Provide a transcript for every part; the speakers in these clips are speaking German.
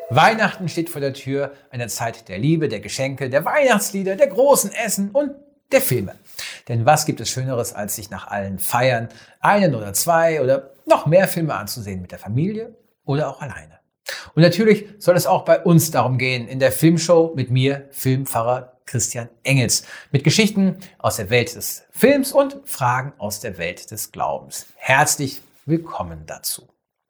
Weihnachten steht vor der Tür, eine Zeit der Liebe, der Geschenke, der Weihnachtslieder, der großen Essen und der Filme. Denn was gibt es Schöneres, als sich nach allen Feiern einen oder zwei oder noch mehr Filme anzusehen mit der Familie oder auch alleine. Und natürlich soll es auch bei uns darum gehen, in der Filmshow mit mir, Filmpfarrer Christian Engels, mit Geschichten aus der Welt des Films und Fragen aus der Welt des Glaubens. Herzlich willkommen dazu.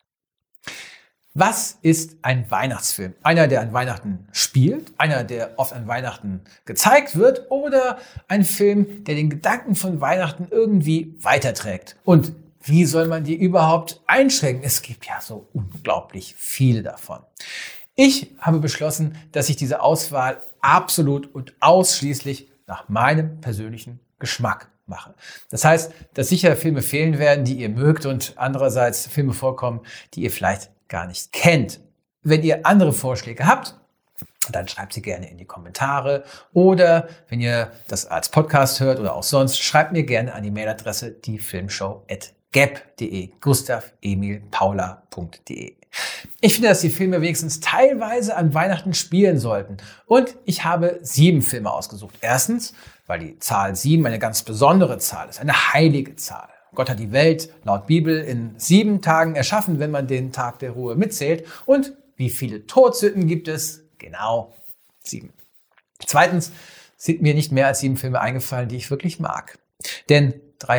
Was ist ein Weihnachtsfilm? Einer, der an Weihnachten spielt, einer, der oft an Weihnachten gezeigt wird oder ein Film, der den Gedanken von Weihnachten irgendwie weiterträgt? Und wie soll man die überhaupt einschränken? Es gibt ja so unglaublich viele davon. Ich habe beschlossen, dass ich diese Auswahl absolut und ausschließlich nach meinem persönlichen Geschmack mache. Das heißt, dass sicher Filme fehlen werden, die ihr mögt und andererseits Filme vorkommen, die ihr vielleicht gar nicht kennt. Wenn ihr andere Vorschläge habt, dann schreibt sie gerne in die Kommentare oder wenn ihr das als Podcast hört oder auch sonst, schreibt mir gerne an die Mailadresse diefilmshow@gap.de, gustav-emil-paula.de. Ich finde, dass die Filme wenigstens teilweise an Weihnachten spielen sollten und ich habe 7 Filme ausgesucht. Erstens, weil die Zahl 7 eine ganz besondere Zahl ist, eine heilige Zahl. Gott hat die Welt laut Bibel in 7 Tagen erschaffen, wenn man den Tag der Ruhe mitzählt. Und wie viele Todsünden gibt es? Genau 7. Zweitens sind mir nicht mehr als 7 Filme eingefallen, die ich wirklich mag. Denn drei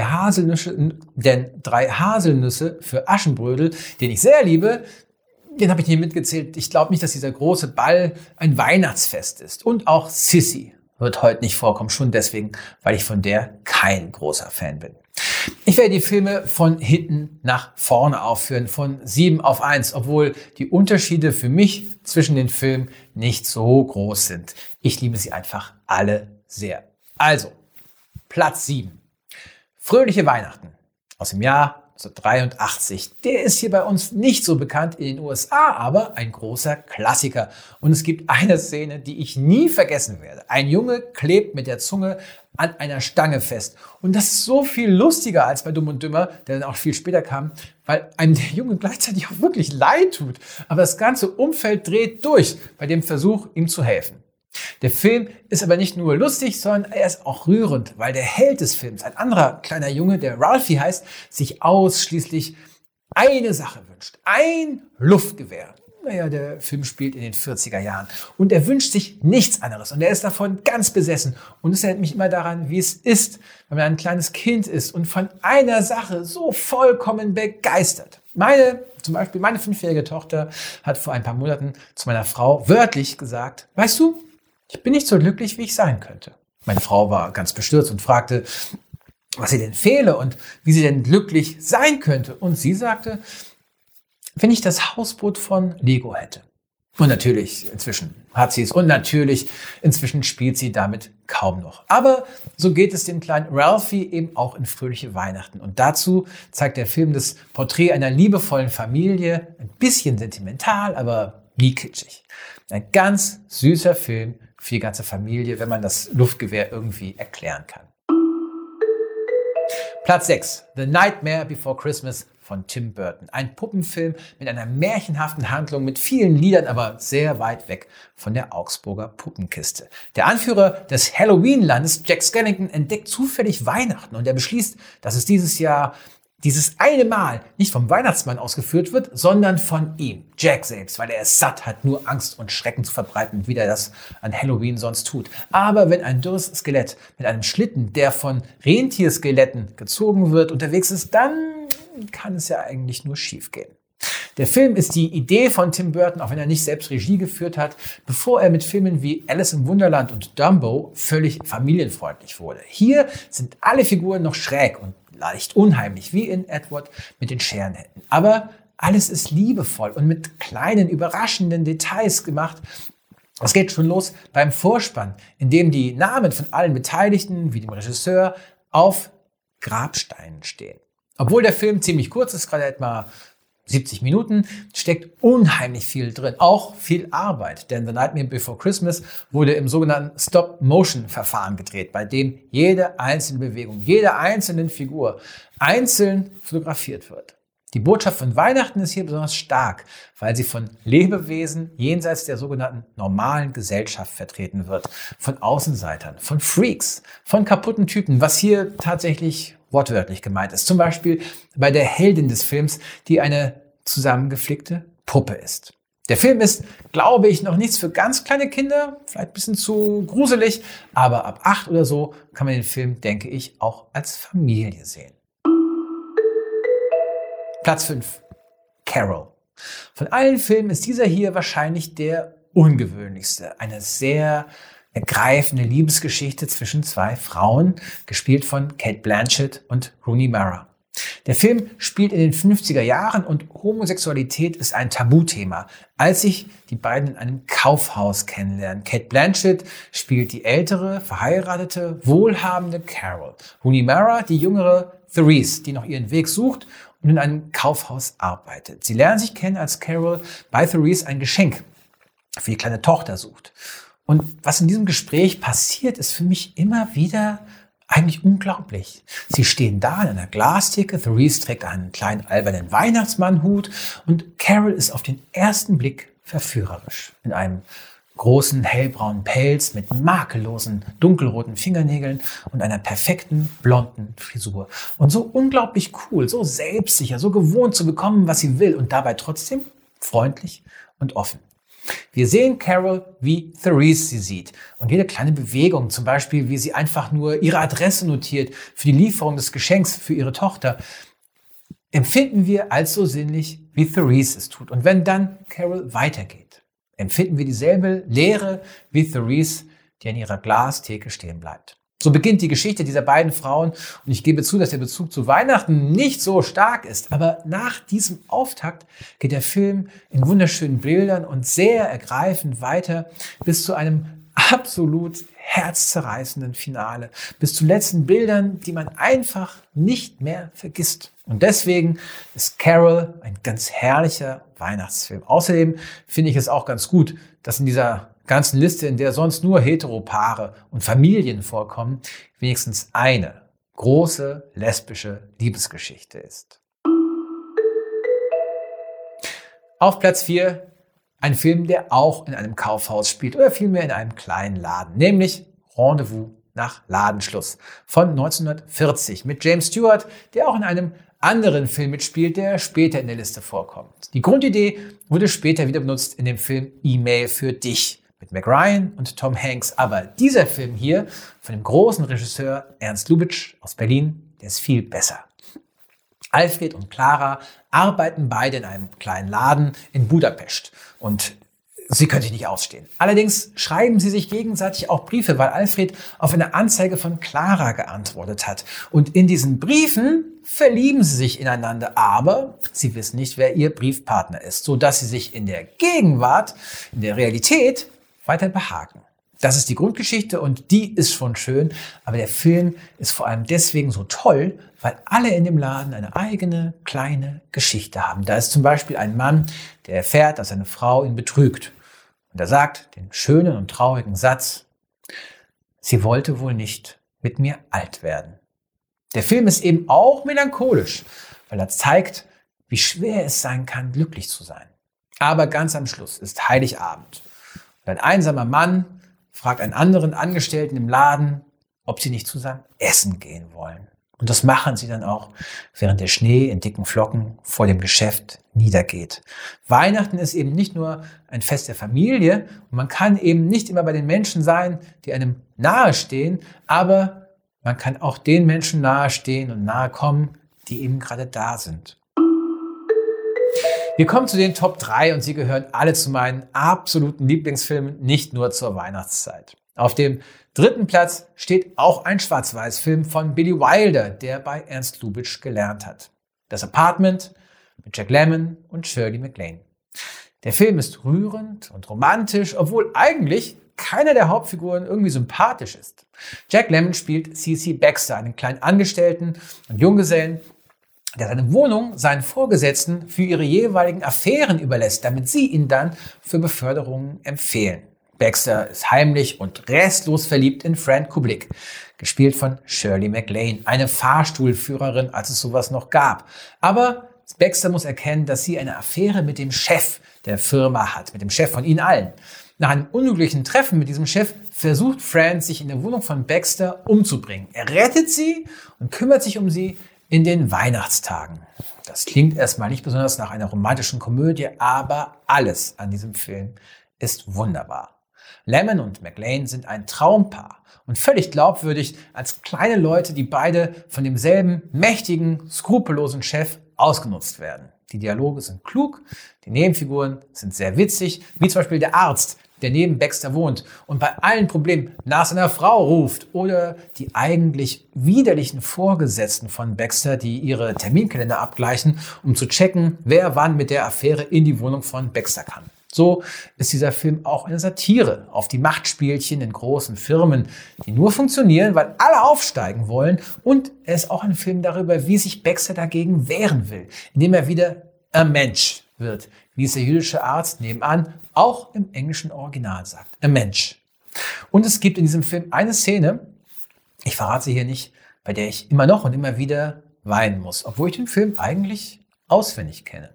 Haselnüsse für Aschenbrödel, den ich sehr liebe, den habe ich nicht mitgezählt. Ich glaube nicht, dass dieser große Ball ein Weihnachtsfest ist. Und auch Sissy wird heute nicht vorkommen, schon deswegen, weil ich von der kein großer Fan bin. Ich werde die Filme von hinten nach vorne aufführen, von 7 auf 1, obwohl die Unterschiede für mich zwischen den Filmen nicht so groß sind. Ich liebe sie einfach alle sehr. Also, Platz 7. Fröhliche Weihnachten aus dem Jahr 1983. Der ist hier bei uns nicht so bekannt, in den USA aber ein großer Klassiker. Und es gibt eine Szene, die ich nie vergessen werde. Ein Junge klebt mit der Zunge an einer Stange fest. Und das ist so viel lustiger als bei Dumm und Dümmer, der dann auch viel später kam, weil einem der Junge gleichzeitig auch wirklich leid tut. Aber das ganze Umfeld dreht durch bei dem Versuch, ihm zu helfen. Der Film ist aber nicht nur lustig, sondern er ist auch rührend, weil der Held des Films, ein anderer kleiner Junge, der Ralphie heißt, sich ausschließlich eine Sache wünscht. Ein Luftgewehr. Naja, der Film spielt in den 40er Jahren. Und er wünscht sich nichts anderes. Und er ist davon ganz besessen. Und es erinnert mich immer daran, wie es ist, wenn man ein kleines Kind ist und von einer Sache so vollkommen begeistert. Zum Beispiel meine 5-jährige Tochter hat vor ein paar Monaten zu meiner Frau wörtlich gesagt, weißt du, ich bin nicht so glücklich, wie ich sein könnte. Meine Frau war ganz bestürzt und fragte, was ihr denn fehle und wie sie denn glücklich sein könnte. Und sie sagte, wenn ich das Hausboot von Lego hätte. Und natürlich, inzwischen hat sie es und natürlich, inzwischen spielt sie damit kaum noch. Aber so geht es dem kleinen Ralphie eben auch in Fröhliche Weihnachten. Und dazu zeigt der Film das Porträt einer liebevollen Familie, ein bisschen sentimental, aber nie kitschig. Ein ganz süßer Film für die ganze Familie, wenn man das Luftgewehr irgendwie erklären kann. Platz 6. The Nightmare Before Christmas von Tim Burton. Ein Puppenfilm mit einer märchenhaften Handlung, mit vielen Liedern, aber sehr weit weg von der Augsburger Puppenkiste. Der Anführer des Halloween-Landes, Jack Skellington, entdeckt zufällig Weihnachten und er beschließt, dass es dieses Jahr dieses eine Mal nicht vom Weihnachtsmann ausgeführt wird, sondern von ihm, Jack selbst, weil er es satt hat, nur Angst und Schrecken zu verbreiten, wie er das an Halloween sonst tut. Aber wenn ein dürres Skelett mit einem Schlitten, der von Rentierskeletten gezogen wird, unterwegs ist, dann kann es ja eigentlich nur schief gehen. Der Film ist die Idee von Tim Burton, auch wenn er nicht selbst Regie geführt hat, bevor er mit Filmen wie Alice im Wunderland und Dumbo völlig familienfreundlich wurde. Hier sind alle Figuren noch schräg und leicht unheimlich, wie in Edward mit den Scherenhänden. Aber alles ist liebevoll und mit kleinen, überraschenden Details gemacht. Es geht schon los beim Vorspann, in dem die Namen von allen Beteiligten, wie dem Regisseur, auf Grabsteinen stehen. Obwohl der Film ziemlich kurz ist, gerade etwa 70 Minuten, steckt unheimlich viel drin, auch viel Arbeit, denn The Nightmare Before Christmas wurde im sogenannten Stop-Motion-Verfahren gedreht, bei dem jede einzelne Bewegung, jeder einzelnen Figur einzeln fotografiert wird. Die Botschaft von Weihnachten ist hier besonders stark, weil sie von Lebewesen jenseits der sogenannten normalen Gesellschaft vertreten wird. Von Außenseitern, von Freaks, von kaputten Typen, was hier tatsächlich wortwörtlich gemeint ist. Zum Beispiel bei der Heldin des Films, die eine zusammengeflickte Puppe ist. Der Film ist, glaube ich, noch nichts für ganz kleine Kinder, vielleicht ein bisschen zu gruselig, aber ab 8 oder so kann man den Film, denke ich, auch als Familie sehen. Platz 5. Carol. Von allen Filmen ist dieser hier wahrscheinlich der ungewöhnlichste. Eine sehr ergreifende Liebesgeschichte zwischen zwei Frauen, gespielt von Cate Blanchett und Rooney Mara. Der Film spielt in den 50er Jahren und Homosexualität ist ein Tabuthema, als sich die beiden in einem Kaufhaus kennenlernen. Cate Blanchett spielt die ältere, verheiratete, wohlhabende Carol. Rooney Mara die jüngere Therese, die noch ihren Weg sucht und in einem Kaufhaus arbeitet. Sie lernen sich kennen, als Carol bei Therese ein Geschenk für die kleine Tochter sucht. Und was in diesem Gespräch passiert, ist für mich immer wieder eigentlich unglaublich. Sie stehen da in einer Glastheke, Therese trägt einen kleinen albernen Weihnachtsmannhut und Carol ist auf den ersten Blick verführerisch. In einem großen hellbraunen Pelz mit makellosen dunkelroten Fingernägeln und einer perfekten blonden Frisur. Und so unglaublich cool, so selbstsicher, so gewohnt zu bekommen, was sie will und dabei trotzdem freundlich und offen. Wir sehen Carol, wie Therese sie sieht. Und jede kleine Bewegung, zum Beispiel, wie sie einfach nur ihre Adresse notiert für die Lieferung des Geschenks für ihre Tochter, empfinden wir als so sinnlich, wie Therese es tut. Und wenn dann Carol weitergeht, empfinden wir dieselbe Leere wie Therese, die an ihrer Glastheke stehen bleibt. So beginnt die Geschichte dieser beiden Frauen und ich gebe zu, dass der Bezug zu Weihnachten nicht so stark ist. Aber nach diesem Auftakt geht der Film in wunderschönen Bildern und sehr ergreifend weiter bis zu einem absolut herzzerreißenden Finale. Bis zu letzten Bildern, die man einfach nicht mehr vergisst. Und deswegen ist Carol ein ganz herrlicher Weihnachtsfilm. Außerdem finde ich es auch ganz gut, dass in dieser ganzen Liste, in der sonst nur Heteropaare und Familien vorkommen, wenigstens eine große lesbische Liebesgeschichte ist. Auf Platz 4 ein Film, der auch in einem Kaufhaus spielt oder vielmehr in einem kleinen Laden, nämlich Rendezvous nach Ladenschluss von 1940 mit James Stewart, der auch in einem anderen Film mitspielt, der später in der Liste vorkommt. Die Grundidee wurde später wieder benutzt in dem Film E-Mail für dich mit Meg Ryan und Tom Hanks. Aber dieser Film hier von dem großen Regisseur Ernst Lubitsch aus Berlin, der ist viel besser. Alfred und Clara arbeiten beide in einem kleinen Laden in Budapest und sie können sich nicht ausstehen. Allerdings schreiben sie sich gegenseitig auch Briefe, weil Alfred auf eine Anzeige von Clara geantwortet hat. Und in diesen Briefen verlieben sie sich ineinander, aber sie wissen nicht, wer ihr Briefpartner ist, sodass sie sich in der Gegenwart, in der Realität, weiter behaken. Das ist die Grundgeschichte und die ist schon schön, aber der Film ist vor allem deswegen so toll, weil alle in dem Laden eine eigene kleine Geschichte haben. Da ist zum Beispiel ein Mann, der erfährt, dass seine Frau ihn betrügt. Und er sagt den schönen und traurigen Satz: Sie wollte wohl nicht mit mir alt werden. Der Film ist eben auch melancholisch, weil er zeigt, wie schwer es sein kann, glücklich zu sein. Aber ganz am Schluss ist Heiligabend. Und ein einsamer Mann fragt einen anderen Angestellten im Laden, ob sie nicht zusammen essen gehen wollen. Und das machen sie dann auch, während der Schnee in dicken Flocken vor dem Geschäft niedergeht. Weihnachten ist eben nicht nur ein Fest der Familie und man kann eben nicht immer bei den Menschen sein, die einem nahestehen, aber man kann auch den Menschen nahestehen und nahe kommen, die eben gerade da sind. Wir kommen zu den Top 3 und sie gehören alle zu meinen absoluten Lieblingsfilmen, nicht nur zur Weihnachtszeit. Auf dem 3. Platz steht auch ein Schwarz-Weiß-Film von Billy Wilder, der bei Ernst Lubitsch gelernt hat. Das Apartment mit Jack Lemmon und Shirley MacLaine. Der Film ist rührend und romantisch, obwohl eigentlich keiner der Hauptfiguren irgendwie sympathisch ist. Jack Lemmon spielt C.C. Baxter, einen kleinen Angestellten und Junggesellen, der seine Wohnung seinen Vorgesetzten für ihre jeweiligen Affären überlässt, damit sie ihn dann für Beförderungen empfehlen. Baxter ist heimlich und restlos verliebt in Fran Kubelik, gespielt von Shirley MacLaine, eine Fahrstuhlführerin, als es sowas noch gab. Aber Baxter muss erkennen, dass sie eine Affäre mit dem Chef der Firma hat, mit dem Chef von ihnen allen. Nach einem unglücklichen Treffen mit diesem Chef versucht Fran, sich in der Wohnung von Baxter umzubringen. Er rettet sie und kümmert sich um sie in den Weihnachtstagen. Das klingt erstmal nicht besonders nach einer romantischen Komödie, aber alles an diesem Film ist wunderbar. Lemmon und McLean sind ein Traumpaar und völlig glaubwürdig als kleine Leute, die beide von demselben mächtigen, skrupellosen Chef ausgenutzt werden. Die Dialoge sind klug, die Nebenfiguren sind sehr witzig, wie zum Beispiel der Arzt, der neben Baxter wohnt und bei allen Problemen nach seiner Frau ruft, oder die eigentlich widerlichen Vorgesetzten von Baxter, die ihre Terminkalender abgleichen, um zu checken, wer wann mit der Affäre in die Wohnung von Baxter kann. So ist dieser Film auch eine Satire auf die Machtspielchen in großen Firmen, die nur funktionieren, weil alle aufsteigen wollen. Und er ist auch ein Film darüber, wie sich Baxter dagegen wehren will, indem er wieder ein Mensch wird, wie es der jüdische Arzt nebenan auch im englischen Original sagt. Ein Mensch. Und es gibt in diesem Film eine Szene, ich verrate sie hier nicht, bei der ich immer noch und immer wieder weinen muss, obwohl ich den Film eigentlich auswendig kenne.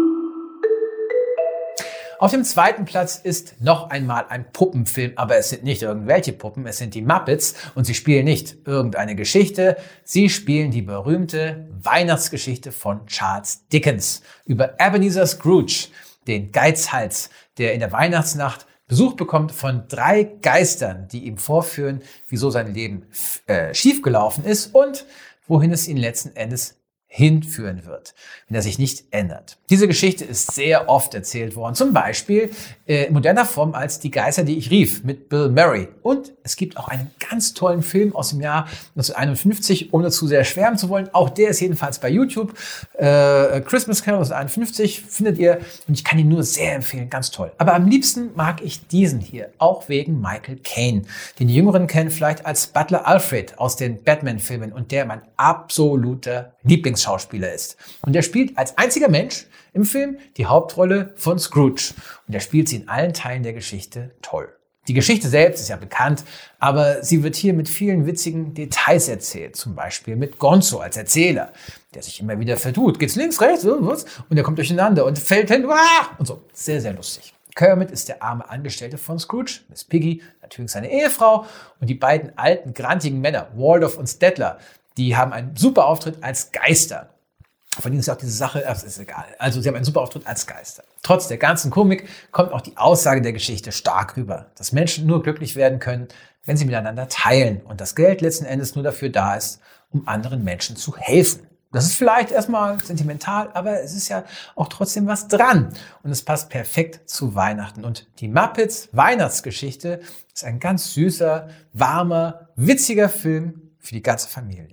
Auf dem zweiten Platz ist noch einmal ein Puppenfilm, aber es sind nicht irgendwelche Puppen, es sind die Muppets und sie spielen nicht irgendeine Geschichte, sie spielen die berühmte Weihnachtsgeschichte von Charles Dickens über Ebenezer Scrooge, den Geizhals, der in der Weihnachtsnacht Besuch bekommt von 3 Geistern, die ihm vorführen, wieso sein Leben schiefgelaufen ist und wohin es ihn letzten Endes hinführen wird, wenn er sich nicht ändert. Diese Geschichte ist sehr oft erzählt worden, zum Beispiel in moderner Form als Die Geister, die ich rief, mit Bill Murray. Und es gibt auch einen ganz tollen Film aus dem Jahr 1951, ohne zu sehr schwärmen zu wollen. Auch der ist jedenfalls bei YouTube. Christmas Carol 1951 findet ihr und ich kann ihn nur sehr empfehlen, ganz toll. Aber am liebsten mag ich diesen hier, auch wegen Michael Caine, den die Jüngeren kennen vielleicht als Butler Alfred aus den Batman-Filmen und der mein absoluter Lieblingsschauspieler ist. Und er spielt als einziger Mensch im Film die Hauptrolle von Scrooge. Und er spielt sie in allen Teilen der Geschichte toll. Die Geschichte selbst ist ja bekannt, aber sie wird hier mit vielen witzigen Details erzählt. Zum Beispiel mit Gonzo als Erzähler, der sich immer wieder vertut. Geht's links, rechts, was? Und er kommt durcheinander und fällt hin, und so. Sehr, sehr lustig. Kermit ist der arme Angestellte von Scrooge, Miss Piggy, natürlich seine Ehefrau und die beiden alten, grantigen Männer, Waldorf und Stettler, die haben einen super Auftritt als Geister. Von ihnen ist auch diese Sache, das ist egal. Also sie haben einen super Auftritt als Geister. Trotz der ganzen Komik kommt auch die Aussage der Geschichte stark rüber, dass Menschen nur glücklich werden können, wenn sie miteinander teilen und das Geld letzten Endes nur dafür da ist, um anderen Menschen zu helfen. Das ist vielleicht erstmal sentimental, aber es ist ja auch trotzdem was dran. Und es passt perfekt zu Weihnachten. Und die Muppets Weihnachtsgeschichte ist ein ganz süßer, warmer, witziger Film für die ganze Familie.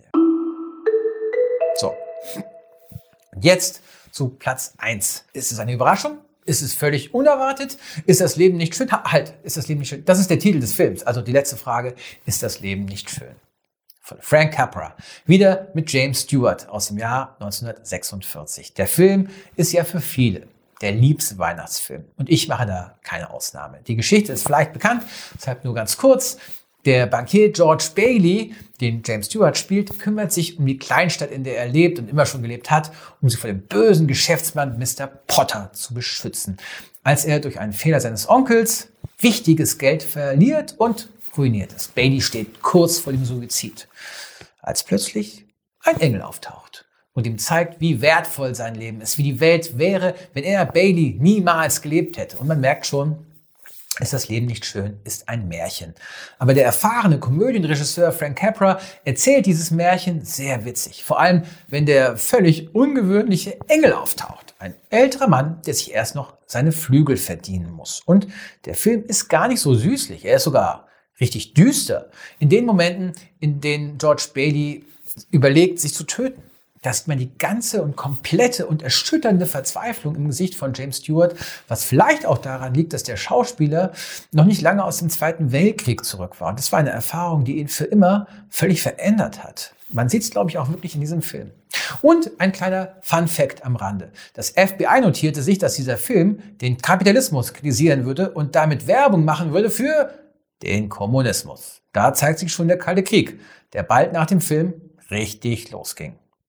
So. Und jetzt zu Platz 1. Ist es eine Überraschung? Ist es völlig unerwartet? Ist das Leben nicht schön? Ist das Leben nicht schön? Das ist der Titel des Films. Also die letzte Frage, ist das Leben nicht schön? Von Frank Capra. Wieder mit James Stewart aus dem Jahr 1946. Der Film ist ja für viele der liebste Weihnachtsfilm. Und ich mache da keine Ausnahme. Die Geschichte ist vielleicht bekannt, deshalb nur ganz kurz. Der Bankier George Bailey, den James Stewart spielt, kümmert sich um die Kleinstadt, in der er lebt und immer schon gelebt hat, um sie vor dem bösen Geschäftsmann Mr. Potter zu beschützen. Als er durch einen Fehler seines Onkels wichtiges Geld verliert und ruiniert ist. Bailey steht kurz vor dem Suizid, als plötzlich ein Engel auftaucht und ihm zeigt, wie wertvoll sein Leben ist, wie die Welt wäre, wenn er, Bailey, niemals gelebt hätte. Und man merkt schon, ist das Leben nicht schön, ist ein Märchen. Aber der erfahrene Komödienregisseur Frank Capra erzählt dieses Märchen sehr witzig. Vor allem, wenn der völlig ungewöhnliche Engel auftaucht. Ein älterer Mann, der sich erst noch seine Flügel verdienen muss. Und der Film ist gar nicht so süßlich. Er ist sogar richtig düster. In den Momenten, in denen George Bailey überlegt, sich zu töten. Da sieht man die ganze und komplette und erschütternde Verzweiflung im Gesicht von James Stewart, was vielleicht auch daran liegt, dass der Schauspieler noch nicht lange aus dem Zweiten Weltkrieg zurück war. Und das war eine Erfahrung, die ihn für immer völlig verändert hat. Man sieht es, glaube ich, auch wirklich in diesem Film. Und ein kleiner Fun-Fact am Rande. Das FBI notierte sich, dass dieser Film den Kapitalismus kritisieren würde und damit Werbung machen würde für den Kommunismus. Da zeigt sich schon der Kalte Krieg, der bald nach dem Film richtig losging.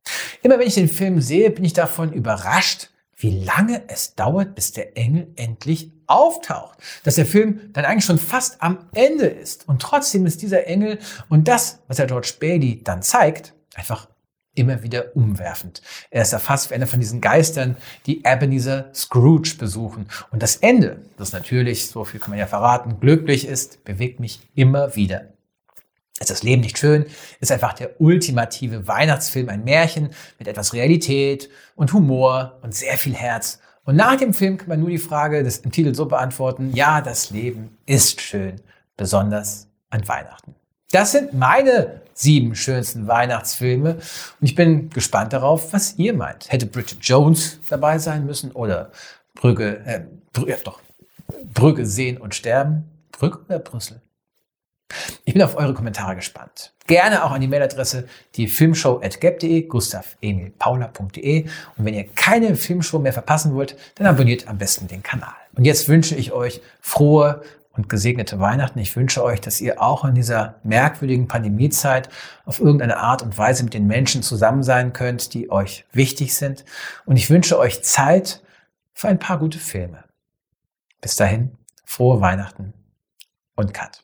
Immer wenn ich den Film sehe, bin ich davon überrascht, wie lange es dauert, bis der Engel endlich auftaucht. Dass der Film dann eigentlich schon fast am Ende ist. Und trotzdem ist dieser Engel und das, was der George Bailey dann zeigt, einfach immer wieder umwerfend. Er ist erfasst wie einer von diesen Geistern, die Ebenezer Scrooge besuchen. Und das Ende, das natürlich, so viel kann man ja verraten, glücklich ist, bewegt mich immer wieder. Ist das Leben nicht schön? Ist einfach der ultimative Weihnachtsfilm, ein Märchen mit etwas Realität und Humor und sehr viel Herz. Und nach dem Film kann man nur die Frage im Titel so beantworten: Ja, das Leben ist schön, besonders an Weihnachten. Das sind meine 7 schönsten Weihnachtsfilme und ich bin gespannt darauf, was ihr meint. Hätte Bridget Jones dabei sein müssen oder Brügge sehen und sterben? Brügge oder Brüssel? Ich bin auf eure Kommentare gespannt. Gerne auch an die Mailadresse diefilmshow@gap.de, gustav-emil-paula.de. Und wenn ihr keine Filmshow mehr verpassen wollt, dann abonniert am besten den Kanal. Und jetzt wünsche ich euch frohe und gesegnete Weihnachten. Ich wünsche euch, dass ihr auch in dieser merkwürdigen Pandemiezeit auf irgendeine Art und Weise mit den Menschen zusammen sein könnt, die euch wichtig sind. Und ich wünsche euch Zeit für ein paar gute Filme. Bis dahin, frohe Weihnachten und Cut.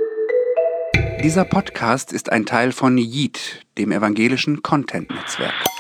Dieser Podcast ist ein Teil von Yeet, dem evangelischen Content-Netzwerk.